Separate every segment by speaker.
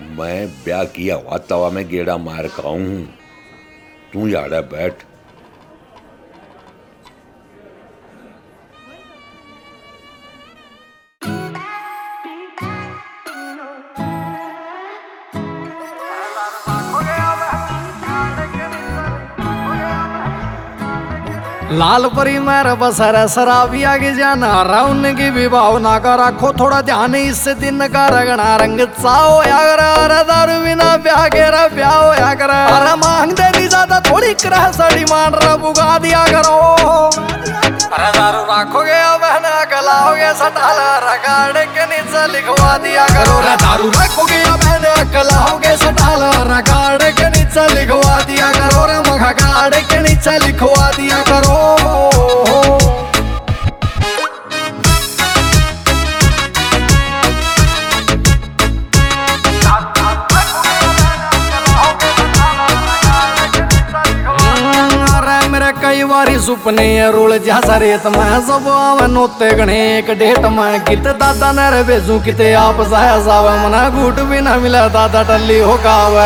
Speaker 1: मैं ब्याह किया हुआ तवा में गेड़ा मार का हूं। तू यार बैठ।
Speaker 2: लाल परी मेरे बसर शराबी आगे जाना राउन की भी भावना का रखो थोड़ा ध्यान इससे दिन का रगना रंग चाओ या कर अरे दारू बिना ब्याह के ब्याह हो या कर अरे मांग देनी ज्यादा थोड़ी करह सड़ी मान रहा बुगा दिया करो अरे दारू रखोगे या बहना कलाओगे सटाला रगाड़ के नीचे लिखवा दिया करो अरे दारू रखोगे या बहना कलाओगे सटाला रगाड़ के नीचे लिखवा दिया करो रे मखा गाड़ के नीचे लिखवा दिया करो। कई बारी सुपने रोल जैसा रेत में सब आवे नोते गणे एक डेट में कित दादा ने रे बेजू किते आप साया सावे मना घूट भी ना मिला दादा टल्ली हो कावे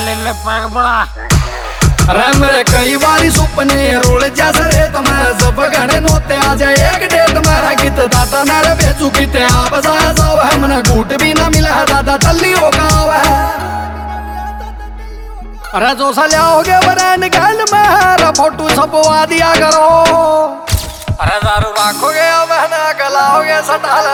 Speaker 2: अरे मेरे कई बारी सुपने रोल जैसा रेत में सब गणे नोते आ जाए एक डेट में कित दादा ने रे बेजू किते आप साया सावे मना घूट भी ना मिला दादा टल्ली हो कावे अरे जो सजाओगे बरैन गल में फोटो छपवा दिया करो अरे दारू रखोगे बहना कलाओगे सटाला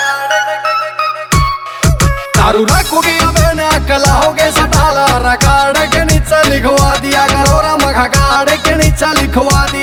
Speaker 2: दारू रखोगे बहना कलाओगे सटाला रगाड़ के नीचे लिखवा दिया करो रा मखा गाड़ के नीचे लिखवा दिया।